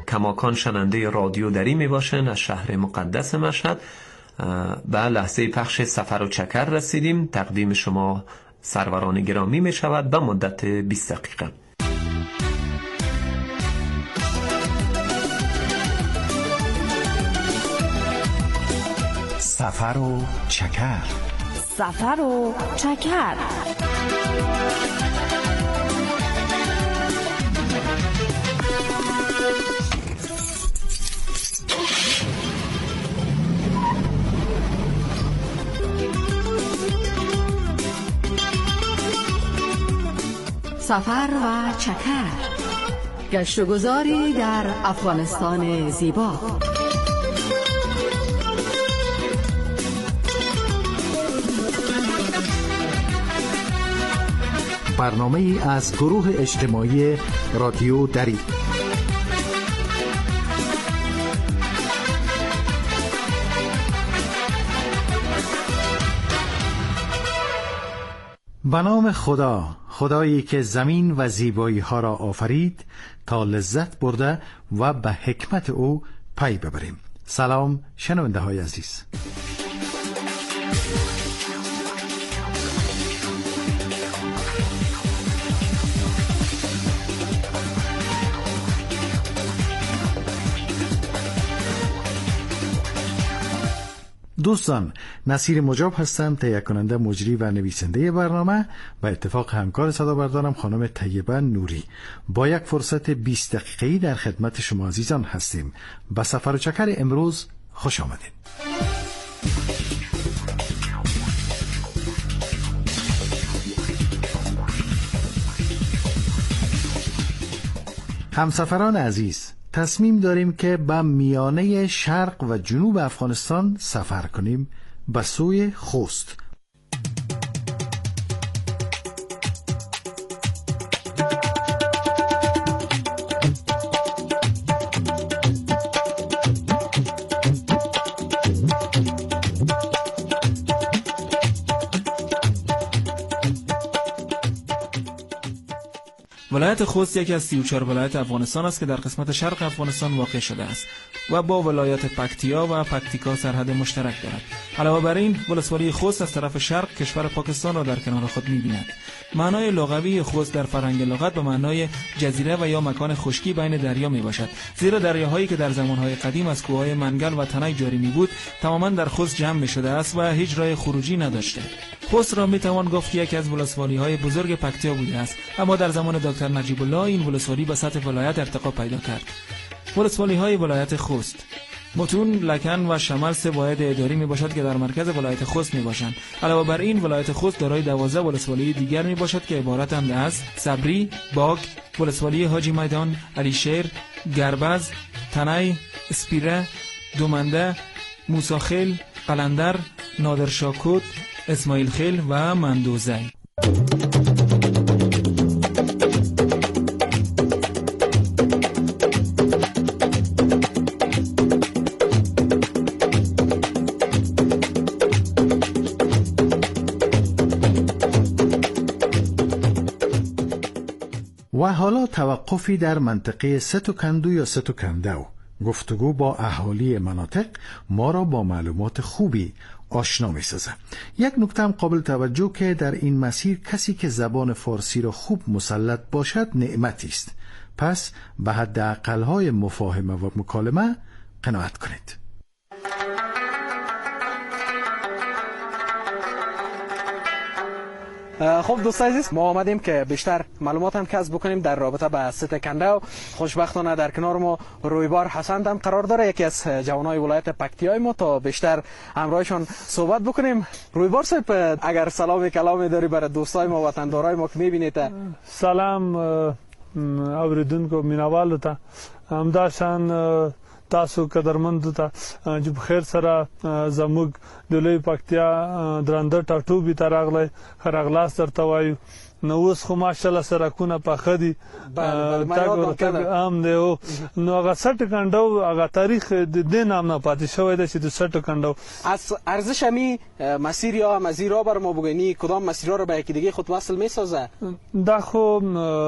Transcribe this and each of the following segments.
کماکان شنونده رادیو دری می باشن از شهر مقدس مشهد. به لحظه پخش سفر و چکر رسیدیم. تقدیم شما سروران گرامی می شود به مدت 20 دقیقه. سفر و چکر. سفر و چکر. سفر و چکر. گشت و گذاری در افغانستان زیبا. برنامه ای از گروه اجتماعی رادیو دری. به نام خدا، خدایی که زمین و زیبایی ها را آفرید تا لذت برده و به حکمت او پی ببریم. سلام شنونده های عزیز. دوستان، نصیر مجاب هستم، تهیه کننده، مجری و نویسنده برنامه و اتفاق همکار صدا بردارم خانم طیبه نوری. با یک فرصت 20 دقیقه‌ای در خدمت شما عزیزان هستیم. به سفر و چکر امروز خوش آمدید. همسفران عزیز، تصمیم داریم که به میانه شرق و جنوب افغانستان سفر کنیم به سوی خوست. ولایت خوست یکی از 34 ولایت افغانستان است که در قسمت شرق افغانستان واقع شده است و با ولایت پکتیا و پکتیکا سرحد مشترک دارد. علاوه بر این، ولسوالی خوست از طرف شرق کشور پاکستان را در کنار خود می‌بیند. معنای لغوی خوست در فرهنگ لغت به معنای جزیره و یا مکان خشکی بین دریا میباشد، زیرا دریاهایی که در زمانهای قدیم از کوههای منگل و تنی جاری میبود تماما در خوست جمع میشده است و هیچ راه خروجی نداشته. خوست را میتوان گفت یکی از ولسوالی‌های بزرگ پکتیا بوده است، اما در زمان دکتر نجیب الله این ولسوالی به سطح ولایت ارتقا پیدا کرد. ولسوالی‌های ولایت خوست: متون، لکن و شمال سه واحد اداری میباشد که در مرکز ولایت خوست میباشند. علاوه بر این، ولایت خوست دارای 12 ولسوالی دیگر میباشد که عبارتند از صبری، باگ، ولسوالی حاجی میدان، علی شیر، گربز، تنی، اسپیره، دومنده، موساخیل، قلندر، نادرشاکوت، اسماعیل خیل و مندوزه. و حالا توقفی در منطقه ستوکندو یا ستوکندو. گفتگو با اهالی مناطق ما را با معلومات خوبی آشنا می سازد. یک نکته هم قابل توجه که در این مسیر کسی که زبان فارسی را خوب مسلط باشد نعمتی است. پس به حداقل‌های مفاهمه و مکالمه قناعت کنید. خب دوستان عزیز، ما آمدیم که بیشتر معلومات هم کسب بکنیم در رابطه با ستوکندو. خوشبختانه در کنار ما رویبار حسن هم قرار داره، یکی از جوانای ولایت پکتیای ما، تا بیشتر همراهشون صحبت بکنیم. رویبار صاحب، اگر سلام کلامی داری برای دوستای ما، وطندارای ما که میبینید. سلام اوریدونکو مینوالو ته، همداشان تاسو قدرمند ته چې په خیر سره زموږ د لوی پکتیا درنده ټاټوبي ته راغلی، ښه راغلاست درته وایو. نو اوس خو ماشاءالله سرکونه پاخه دي تګ عام دی نو هغه 60 کنډو هغه تاریخ د نام نه پاتې شوی دی چې د 60 کنډو از ارزش همی مسیر یا مسیرها بر ما بگنی کدام مسیرها رو به یکی دیگه خود وصل میسازه؟ دا خو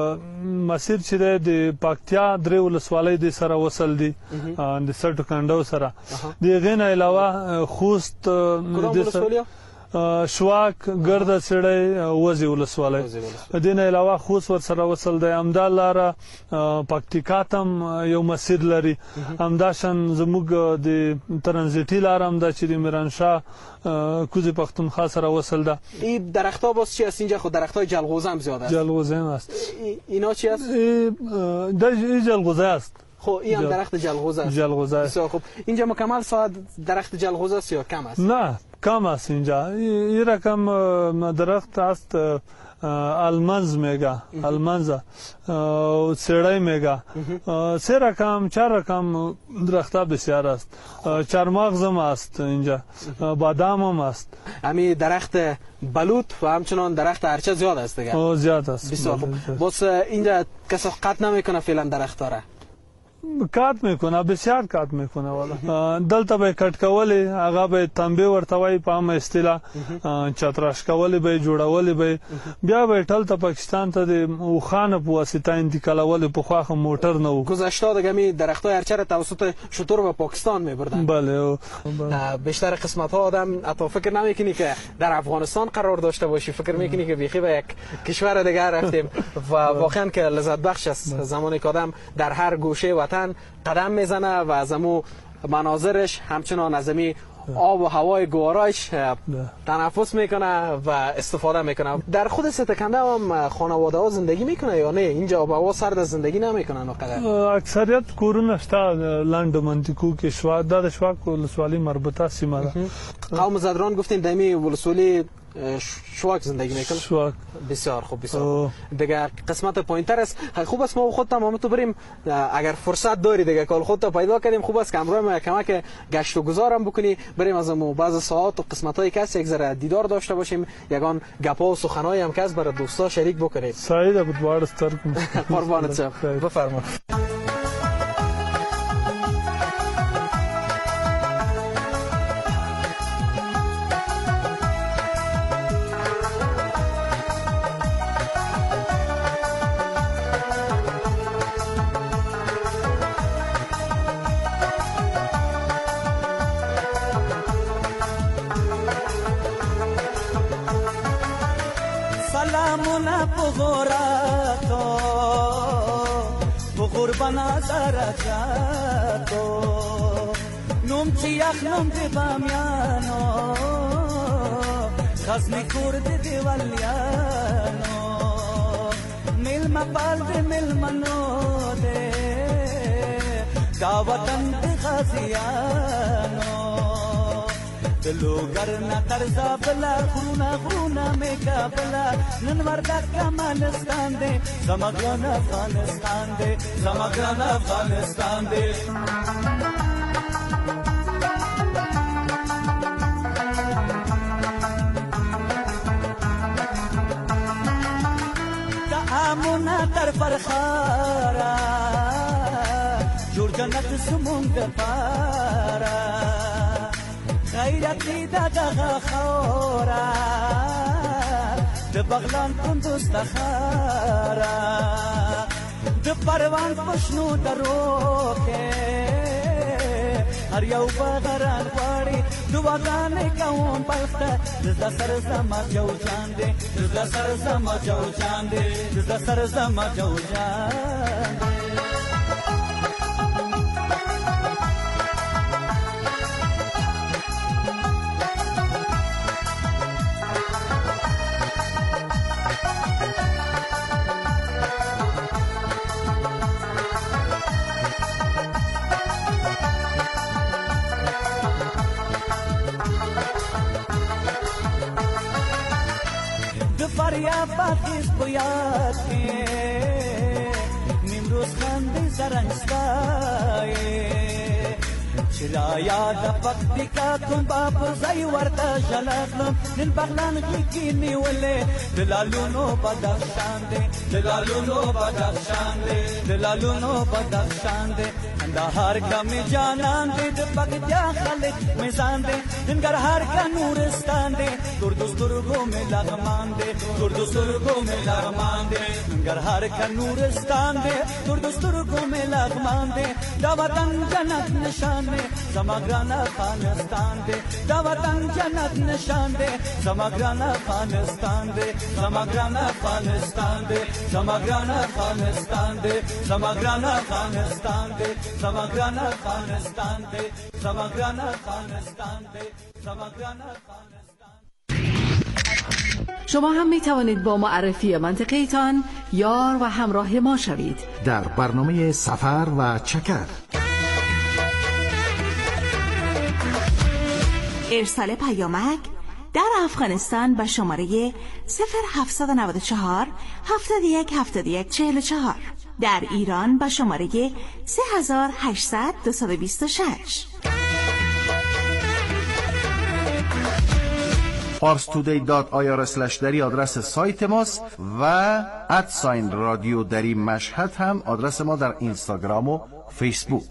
مسیر چې د پکتیا درې ولسوالۍ د سره وصل دي د 60 کنډو سره دغه نه علاوه خوست کدام ولسوالۍ شواک ګرده سړی وزي ولسوالۍ دین علاوه خوست ور سره وصل دی امدا لاره پکتیکاتم یو مسیر لري امداشن زموږ د ترانزیټي لاره هم د چې د میرانشاه کوزی پختونخوا سره وصل ده. این درخت‌ها باز چی است اینجا؟ خود درخت‌های جلغوزه هم زیاد است. جلغوزه هم است. اینا چی است؟ این جلغوزه است. خب این هم درخت جلغوزه است. جلغوزه است. خب اینجا مکمل ساعت درخت جلغوزه است یا کم است؟ نه کم است اینجا. این رقم درخت است المنز میگه المنزا سیړی میگه سه رقم 4 رقم درختها بسیار است. چارمغز هم است اینجا بادام هم است. همین درخت بلوط و همچنان درخت ارچه زیاد است دیگه. زیاد است. بسیار خوب. باز اینجا کسی قطع نمیکنه فعلا درخت داره. کات میکنه بسیار کات میکنه والا دلته به کټ کولې هغه به تنبه ورته وای په عامه اصطلاح چتراش کولې به جوړولې به بیا به ټل ته پاکستان ته د وخانه په واسطه انتقالول په خواخه موټر نه و گذشته دیگه می درختای ارچه توسط شتر به پاکستان میبردن. بله بیشتر قسمت ها آدم حتی فکر نمیکنی که در افغانستان قرار داشته باشی فکر میکنی که بیخی به یک کشور دیگه رفتیم و واقعا که لذت بخش است زمانی که آدم در هر گوشه وطن قدم میزنه و از امو مناظرش همچنان از امی آب و هوای گوارایش تنفس میکنه و استفاده میکنه. در خود ستکنده هم خانواده ها زندگی میکنه یا نه؟ اینجا آب و هوا سرد زندگی نمیکنن وقدر؟ اکثریت کورونه شتا لاند منطقو کې شواک د شواک ولسوالی مربوطه سیمه ده. قوم زدران گفتین دمی ولسوالی شواک زندگی میکنه. شواک بسیار خوب بسیار دیگه قسمت پایینتر است. خوب است ما خود تمام تو بریم اگر فرصت داری دیگه کال خودت پیدا کردیم خوب است که امروز ما کمک گشت و گذارم بکنی بریم از بعض ساعات و قسمت‌های کس یک ذره دیدار داشته باشیم یگان گپا و سخنای هم کس برای دوستا شریک بکنید. سعید بود وارستر قربانت شم بفرما. سلامونه پغورا تو پغوربنا زرا تو نوم چې اخلم د بامیانو خزنی کور د دیوالیانو ملما پال د ملمنو دے دا وطن د غازیانو دلوګر نه ترزا بلا غرونا میکا بلا نن وردا کمالستان دے زمګران افغانستان دے زمګران افغانستان دے امونا تر فرخارا جوړ جنت سمونګ پارا غیرتی دا دغه خورا د بغلان کندوز تخارا د پروان پښنو درو کې هر یو بغران وړي دعاګانې کوم پخته د سر زما جو جان دې د سر زما جو جان دې د سر زما جو جان یا پاکیز بیاد کې نیمروز خاندې زرنګستای چې را یاد پکتیکا کوم با پرځای ورته ژلغلم نن بغلان کې نیولې دلالونو بدخشان دې دلالونو بدخشان دې دلالونو بدخشان دې کندهار کا می جانان دې د پکتیا خلک میزان دې ننګرهار کا نورستان دې دور دستورګو می لغمان دې دور دستورګو می لغمان دې ننګرهار کا نورستان دې دور دستورګو می لغمان دې دا وطن جنت نشان دې زمګران افغانستان دې دا وطن جنت نشان دې زمګران افغانستان دې زمګران افغانستان دې زمګران افغانستان دې زمګران افغانستان دې زمګران افغانستان دې زمګران افغانستان دې زمګران افغانستان. شما هم می توانید با معرفی منطقه‌تان یار و همراه ما شوید در برنامه سفر و چکر. ارسال پیامک در افغانستان به شماره 0794 71 71 44، در ایران به شماره 3800 226. parstoday.ir/ دری آدرس سایت ماست و @رادیو دری مشهد هم آدرس ما در اینستاگرام و فیسبوک.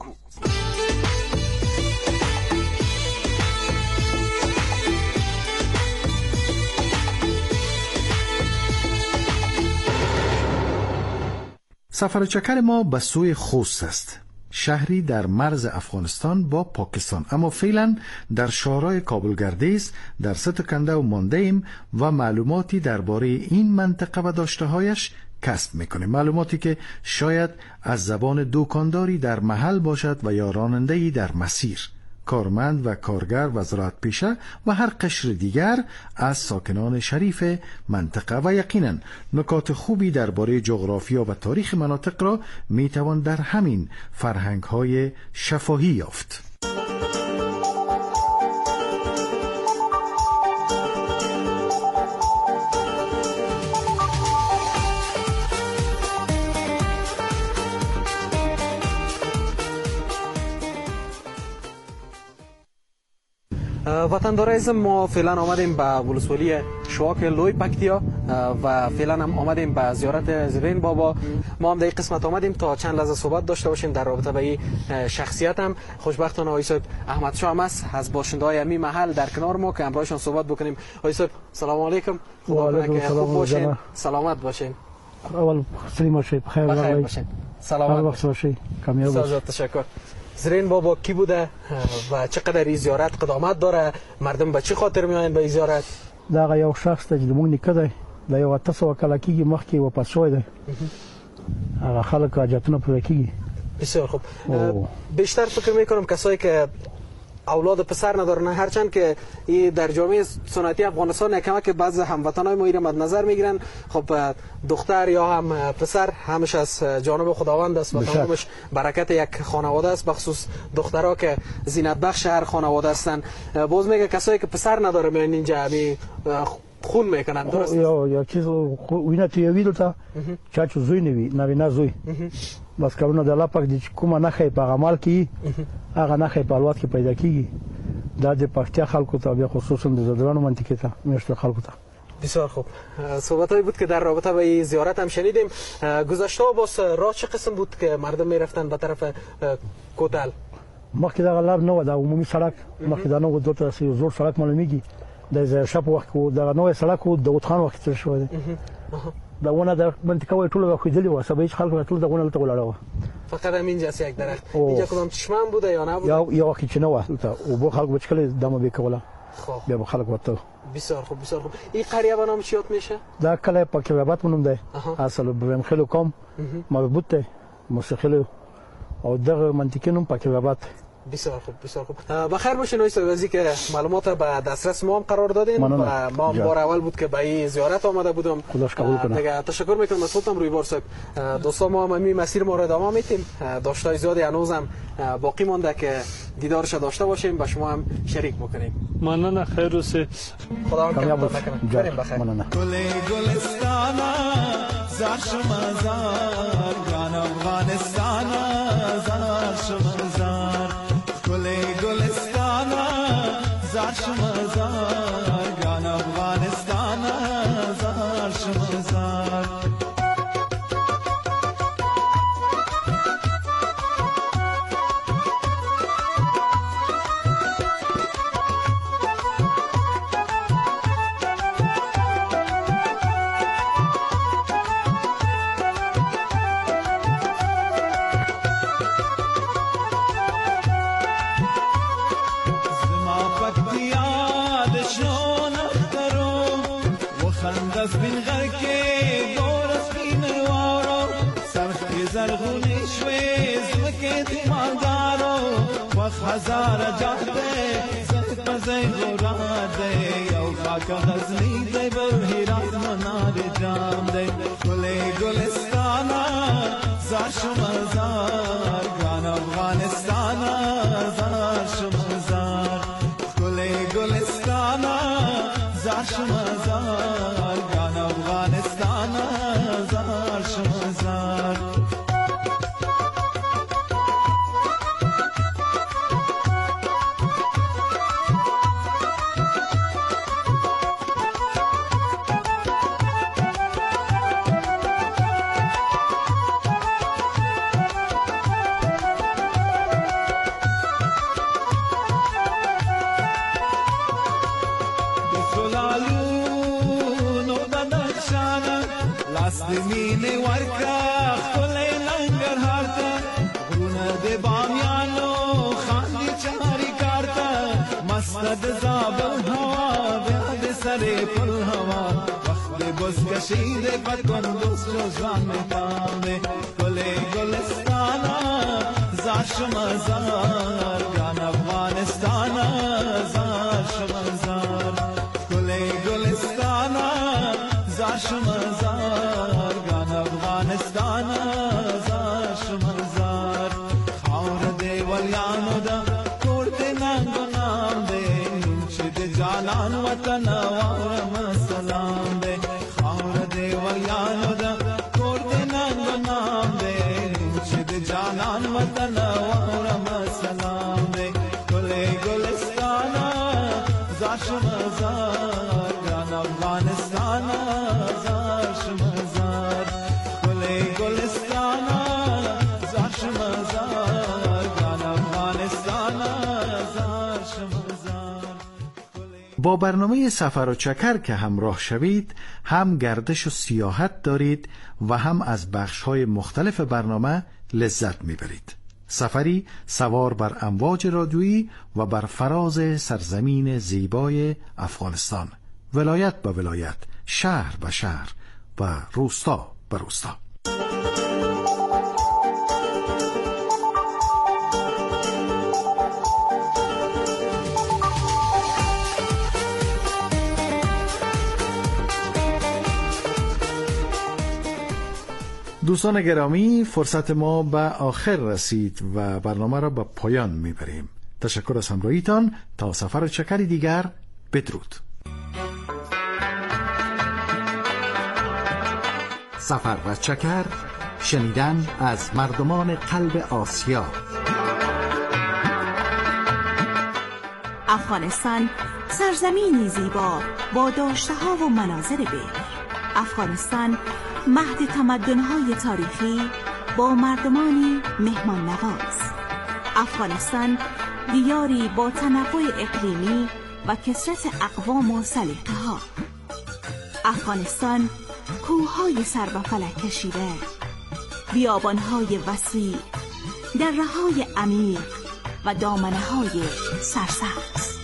سفر چکر ما به سوی خوست است، شهری در مرز افغانستان با پاکستان، اما فعلا در شهرهای کابل گردیز در ستوکنده و مانده ایم و معلوماتی درباره این منطقه و داشته‌هایش کسب میکنیم، معلوماتی که شاید از زبان دکانداری در محل باشد و یا راننده‌ای در مسیر، کارمند و کارگر و زراعت پیشه و هر قشر دیگر از ساکنان شریف منطقه، و یقینا نکات خوبی درباره جغرافیا و تاریخ مناطق را میتوان در همین فرهنگ‌های شفاهی یافت. وطندار عزیزم، ما فعلا آمدیم به ولسوالی شواک لوی پکتیا و فعلا هم آمدیم به زیارت زرین بابا. ما هم در این قسمت آمدیم تا چند لحظه صحبت داشته باشیم در رابطه با این شخصیت. هم خوشبختانه آقای صاحب احمد شاه هم است از باشنده‌های همین محل در کنار ما که همراهشان صحبت بکنیم. آقای صاحب سلام علیکم. و علیکم السلام. خوب باشین، سلامت باشین. اول سلام باشین، بخیر باشین، سلامت باشین، کامیاب باشین. تشکر. زرین بابا کی بوده و چقدر این زیارت قدامت داره؟ مردم به چه خاطر میآیند به این زیارت؟ دا یو شخص ته د مونږ نیکه دی، دا یو 800 کاله کېږي مخکې واپس شوی دی. هغه خلک حاجتونه پوره کېږي. بسیار خوب. بیشتر فکر میکنم کسایی که اولاد پسر ندارن، هرچند که در جامعه سنتی افغانستان کمک بعض هموطنای ما ایران مد نظر میگیرن، خب دختر یا هم پسر همش از جانب خداوند است و تمامش برکت یک خانواده است، بخصوص دخترها که زینت بخش هر خانواده هستن. باز میگه کسایی که پسر نداره میان اینجا خون میکنن، درست؟ یا چیز وینه توی دلته چا چې زوی نوي نه زوی بس کارونه د الله پاک د کومه نه خې په عمل کې هغه نه خې په الوت کې پیدا کیږي. دا د پښتیا خلکو ته بیا خصوصا د زدرانو منطقه ته میشته خلکو ته. بسیار خوب. صحبتایی بود که در رابطه با این زیارت هم شنیدیم. گذشته باز راه چه قسم بود که مردم میرفتن به طرف کوتل؟ مخکې دا لار نه و، دا عمومي سړک مخکې دا نه و، دلته یو زوړ سړک معلومیږي. د شپ وخت کو دا نوې سړک و د خان وخت تر شو دی. دا ونه د منطقه وای ټول خویدلی و، سبا هیڅ خلک ټول دغه ته ولاړو. فقط همینجا یک درخت. اینجا کدام چشمه بوده یا نه بوده؟ یا وخت چې نه و ته او بو خلک بچکل دمه به کوله. خب بیا به خلک وته. بسیار خوب، بسیار خوب. این قریه به نام چی یاد میشه؟ دا کله پاکیابات مونږ دی. اصل برم خلو کوم مربوط دی موسیقی او دغه منطقه نوم پاکیابات. بسیار خوب، بسیار خوب. بخیر باشین آقای صاحب که معلومات به دسترس ما هم قرار دادین و ما هم بار اول بود که به این زیارت آمده بودم. دیگه تشکر میکنم از خودتون روی بار صاحب. دوستان ما هم همین مسیر ما رو ادامه میدیم. داشتای زیادی هنوزم باقی مونده که دیدارش داشته باشیم، با شما هم شریک بکنیم. ممنون، خیر روزی. خدا کامل نکنه. بریم بخیر. گل گلستانا زاش مزار گان افغانستان زاش مزار گل که دورت خینه وارو سرخی زرغونی شویز مکت مالدارو وخ هزار جاده زد بزی غراده یو خاک غزنی دی بر هیرات منار جام دی گلی گلستانا زار شمزار گان افغانستانا زار شمزار گلی گلستانا زار شمزار گان افغانستانا زار شمزار مینه ورکا خلی لنگر هارتا غرونه ده بامیانو خاندی چاری کارتا مستد زابل هوا بیاد سر پل هوا وقت بز کشیده پت کن دوست و زان میتامه گلی گلستانا زار شمزار گان افغانستانا زار شمزار گلی گلستانا زار شمزار افغانستان زار شمزار خاور دی ولیانو دا کورت نانگو نام دی نوچد جانان وطن وارم سلام دی خاور دی ولیانو دا کورت نانگو نام دی نوچد جانان وطن وارم سلام دی گلی گلستانا زار شمزار گان افغانستان زار شمزار گلستانا زار شمزار گان افغانستان زار شمزار. با برنامه سفر و چکر که همراه شوید هم گردش و سیاحت دارید و هم از بخش‌های مختلف برنامه لذت میبرید. سفری سوار بر امواج رادیویی و بر فراز سرزمین زیبای افغانستان، ولایت به ولایت، شهر به شهر و روستا به روستا. دوستان گرامی، فرصت ما به آخر رسید و برنامه را به پایان میبریم. تشکر از همراهیتان. تا سفر چکری دیگر، بدرود. سفر و چکر، شنیدن از مردمان قلب آسیا. افغانستان سرزمینی زیبا با داشته‌ها و مناظر بکر. افغانستان مهد تمدن‌های تاریخی با مردمانی مهمان نواز. افغانستان دیاری با تنوع اقلیمی و کثرت اقوام و سلیقه‌ها. افغانستان کوه‌های سر به فلک کشیده، بیابان‌های وسیع، دره‌های عمیق و دامنه‌های سرسبز.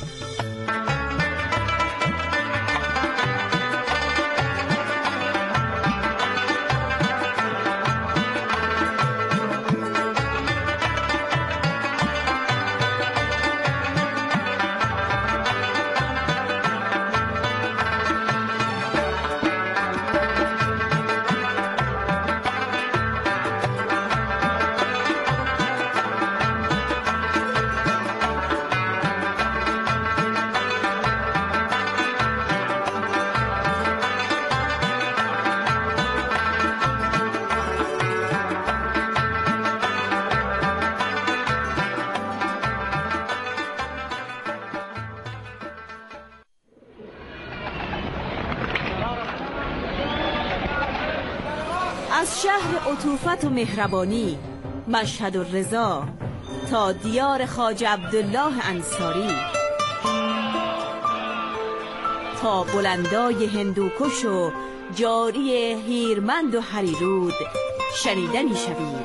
از شهر عطوفت و مهربانی مشهد و رضا تا دیار خواجه عبدالله انصاری، تا بلندای هندوکش و جاری هیرمند و هریرود شنیدنی شوید.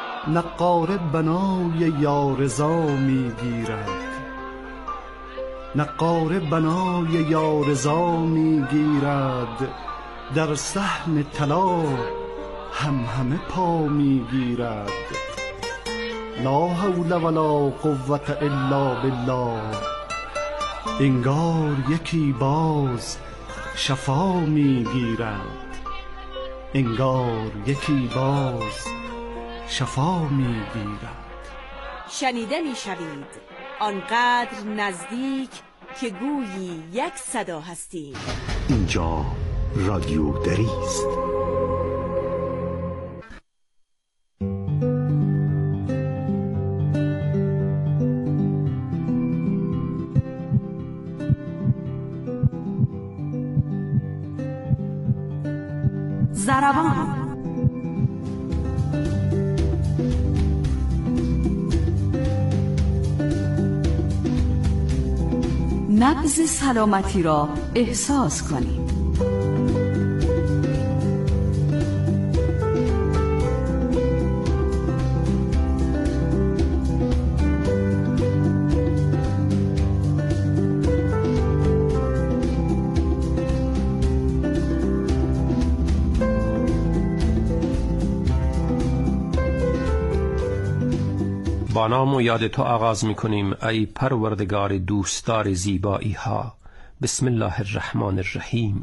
نقاره بنای یا رضا میگیرد، نقاره بنای یارزا میگیرد، در صحن طلا همه پا میگیرد. لا حول ولا قوة الا بالله، انگار یکی باز شفا میگیرد، انگار یکی باز شفا میگیرد. شنیده میشوید آنقدر نزدیک که گویی یک صدا هستیم. اینجا رادیو دری است. زربان نبض سلامتی را احساس کنید. با نام و یاد تو آغاز می‌کنیم ای پروردگار دوستدار زیبایی ها. بسم الله الرحمن الرحیم.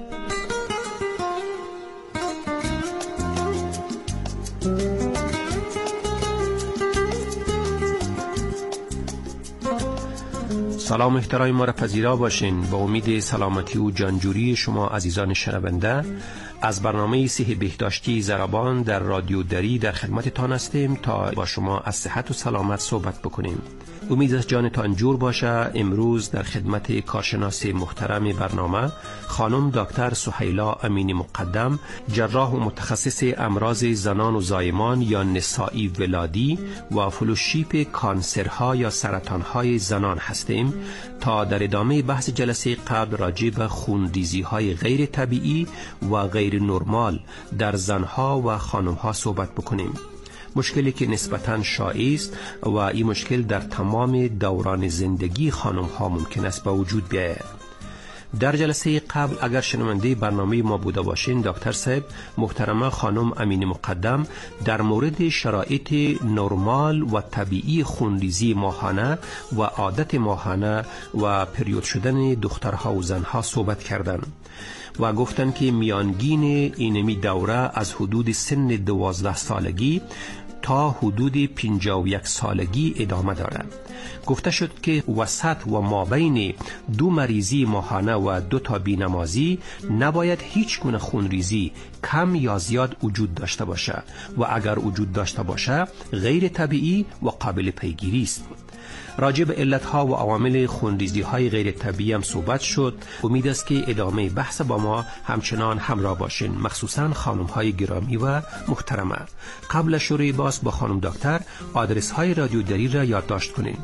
سلام احترام ما را پذیرا باشین. با امید سلامتی و جانجوری شما عزیزان شنونده از برنامه صحت بهداشتی زربان در رادیو دری در خدمتتان هستیم تا با شما از صحت و سلامت صحبت بکنیم. امید از جانتان جور باشه. امروز در خدمت کارشناس محترم برنامه خانم دکتر سهیلا امینی مقدم، جراح و متخصص امراض زنان و زایمان یا نسایی ولادی و فلوشیپ کانسرها یا سرطانهای زنان هستیم تا در ادامه بحث جلسه قبل راجع به خونریزی‌های غیر طبیعی و غیر نرمال در زنها و خانم‌ها صحبت بکنیم. مشکلی که نسبتاً شایع است و این مشکل در تمام دوران زندگی خانم‌ها ممکن است به وجود بیاید. در جلسه قبل اگر شنونده برنامه ما بوده باشین، دکتر صاحب محترمه خانم امینی مقدم در مورد شرایط نرمال و طبیعی خونریزی ماهانه و عادت ماهانه و پریود شدن دخترها و زنها صحبت کردند و گفتن که میانگین اینمی دوره از حدود سن 12 سالگی تا حدود 51 سالگی ادامه دارد. گفته شد که وسط و مابین دو مریضی ماهانه و 2 تا بینمازی نباید هیچ گونه خونریزی کم یا زیاد وجود داشته باشه و اگر وجود داشته باشه غیر طبیعی و قابل پیگیری است. راجع به علتها و عوامل خونریزی‌های غیر طبیعی هم صحبت شد. امید است که ادامه بحث با ما همچنان همراه باشین، مخصوصاً خانم‌های گرامی و محترمه. قبل شروع بحث با خانم دکتر آدرس‌های رادیو دری را یادداشت کنین: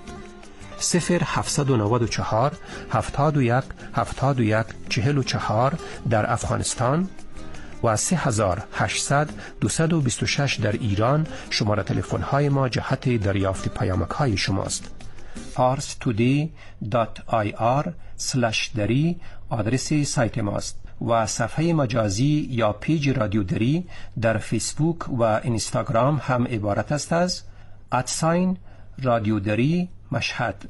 0794 71 71 44 در افغانستان و 3800 226 در ایران. شماره تلفن های ما جهت دریافت پیامک های شماست. parstoday.ir/dari آدرس سایت ماست و صفحه مجازی یا پیج رادیو دری در فیسبوک و اینستاگرام هم عبارت است از رادیو دری مشهد.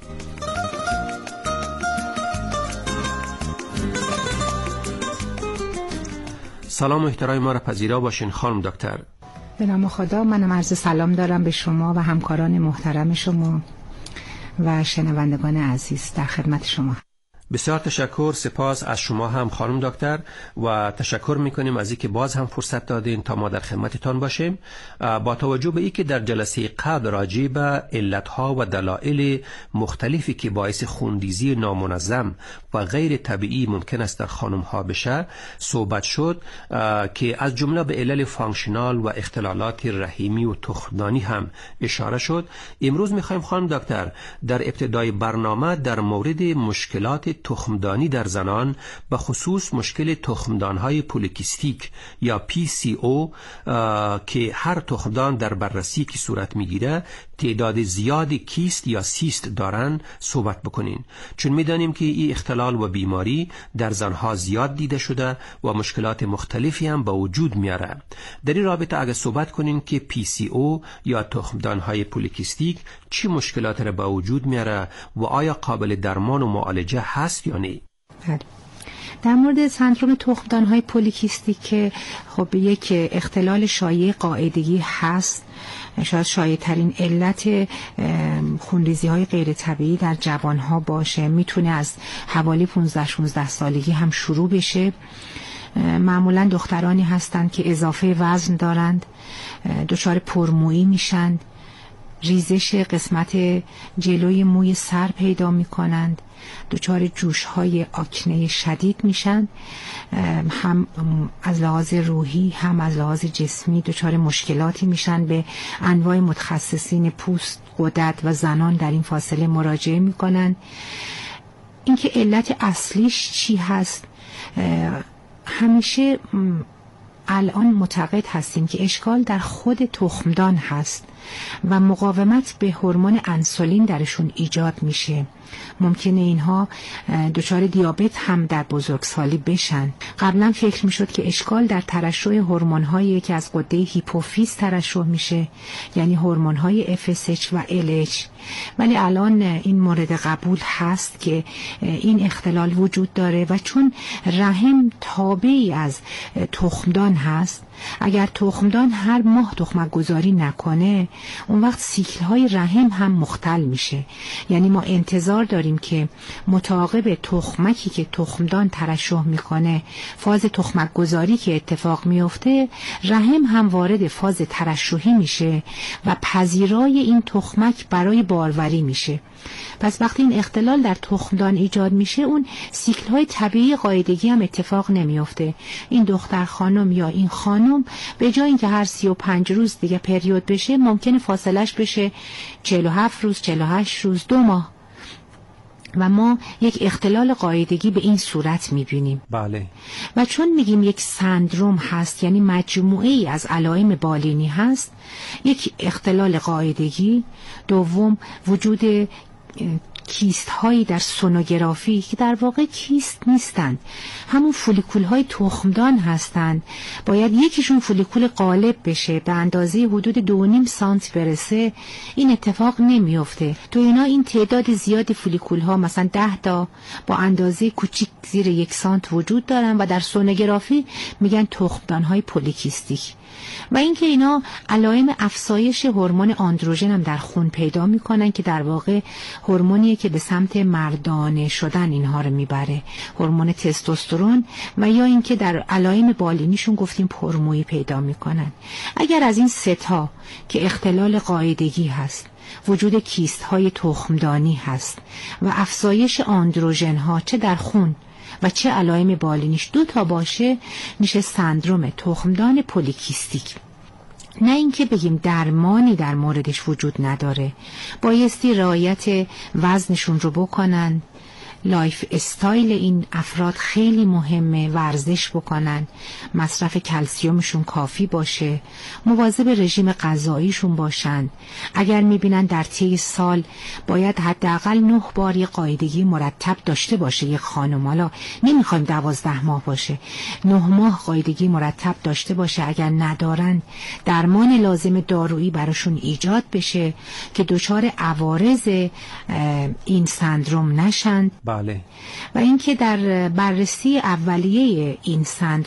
سلام و احترام ما را پذیرا باشین خانم دکتر. به نام خدا، منم عرض سلام دارم به شما و همکاران محترم شما و شنوندگان عزیز. در خدمت شما. بسیار تشکر، سپاس از شما هم خانم دکتر و تشکر میکنیم از اینکه باز هم فرصت دادین تا ما در خدمتتان باشیم. با توجه به اینکه در جلسه قبل راجع به علتها و دلایل مختلفی که باعث خونریزی نامنظم و غیر طبیعی ممکن است در خانم‌ها بشه صحبت شد که از جمله به علل فانکشنال و اختلالات رحیمی و تخمدانی هم اشاره شد. امروز میخوایم خانم دکتر در ابتدای برنامه در مورد مشکلات تخمدانی در زنان، به خصوص مشکل تخمدان‌های پولیکیستیک یا PCO که هر تخمدان در بررسی که صورت میگیره تعداد زیادی کیست یا سیست دارن صحبت بکنین، چون میدانیم که این اختلال و بیماری در زنها زیاد دیده شده و مشکلات مختلفی هم با وجود میاره. در این رابطه اگه صحبت کنین که PCO یا تخمدانهای پولیکیستیک چی مشکلات را با وجود میاره و آیا قابل درمان و معالجه هست یا نه؟ در مورد سندروم تخمدان‌های پولیکیستیک که خب یک اختلال شایع قاعدگی هست، شاید شایع‌ترین علت خونریزی‌های غیر طبیعی در جوان‌ها باشه، میتونه از حوالی 15-16 سالگی هم شروع بشه. معمولاً دخترانی هستند که اضافه وزن دارند، دچار پرمویی میشن، ریزش قسمت جلوی موی سر پیدا میکنند، دچار جوش‌های آکنه شدید میشن، هم از لحاظ روحی هم از لحاظ جسمی دچار مشکلاتی میشن. به انواع متخصصین پوست، غدد و زنان در این فاصله مراجعه میکنن. اینکه علت اصلیش چی هست، همیشه الان معتقد هستیم که اشکال در خود تخمدان هست و مقاومت به هورمون انسولین درشون ایجاد میشه. ممکنه اینها دچار دیابت هم در بزرگسالی بشن. قبلا فکر میشد که اشکال در ترشح هورمون‌هایی که از غده هیپوفیز ترشح میشه، یعنی هورمون‌های FSH و LH، ولی الان این مورد قبول هست که این اختلال وجود داره و چون رحم تابعی از تخمدان هست، اگر تخمدان هر ماه تخمک گذاری نکنه، اون وقت سیکل های رحم هم مختل میشه. یعنی ما انتظار داریم که متعاقب تخمکی که تخمدان ترشح میکنه، فاز تخمک گذاری که اتفاق میفته، رحم هم وارد فاز ترشحی میشه و پذیرای این تخمک برای باروری میشه. پس وقتی این اختلال در تخمدان ایجاد میشه، اون سیکل های طبیعی قاعدگی هم اتفاق نمیفته. این دختر خانم یا این خانم به جای اینکه هر 35 روز دیگه پریود بشه، ممکنه فاصلش بشه 47 روز، 48 روز، 2 ماه. و ما یک اختلال قاعدگی به این صورت میبینیم. بله. و چون میگیم یک سندروم هست، یعنی مجموعه ای از علائم بالینی هست، یک اختلال قاعدگی، دوم وجود کیست هایی در سونوگرافی که در واقع کیست نیستند، همون فولیکول های تخمدان هستند. باید یکیشون فولیکول غالب بشه، به اندازه حدود 2.5 سانتی برسه، این اتفاق نمیفته. تو اینا این تعداد زیادی فولیکول ها، مثلا 10 تا با اندازه کوچیک زیر 1 سانت وجود دارن و در سونوگرافی میگن تخمدان های پولیکیستیک. و اینکه اینا علائم افزایش هورمون آندروژن هم در خون پیدا میکنن که در واقع هورمونیه که به سمت مردانه شدن اینها رو میبره، هورمون تستوسترون. و یا اینکه در علائم بالینیشون گفتیم پرمویی پیدا میکنن. اگر از این 3 تا که اختلال قاعدگی هست، وجود کیست های تخمدانی هست و افزایش آندروژن ها چه در خون و چه علائم بالینیش 2 تا باشه، میشه سندروم تخمدان پولیکیستیک. نه اینکه بگیم درمانی در موردش وجود نداره، بایستی رعایت وزنشون رو بکنن، لایف استایل این افراد خیلی مهمه، ورزش بکنن، مصرف کلسیومشون کافی باشه، مواظب رژیم غذاییشون باشن. اگر میبینن در طی سال باید حداقل 9 بار یه قاعدگی مرتب داشته باشه یک خانم، حالا نمیخوایم 12 ماه باشه، 9 ماه قاعدگی مرتب داشته باشه. اگر ندارن، درمان لازم دارویی براشون ایجاد بشه که دچار عوارض این سندروم نشن. بله. و اینکه در بررسی اولیه این سندروم